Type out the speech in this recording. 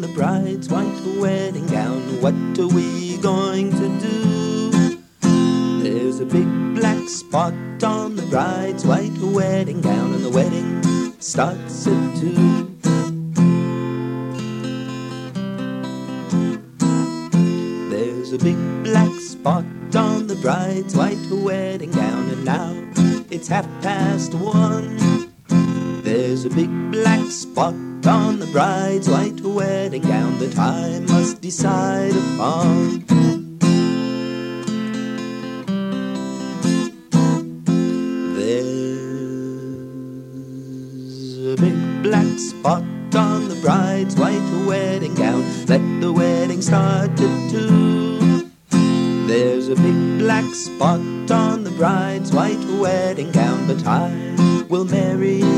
bride's white wedding gown. What are we going to do? There's a big black spot on the bride's white wedding gown, and the wedding starts at 2. There's a big black spot on the bride's white wedding gown, and now it's 1:30. There's a big black spot on the bride's white wedding gown that I must decide upon. There's a big black spot on the bride's white wedding gown. Let the wedding start at 2. There's a big black spot on the bride's white wedding gown, but I will marry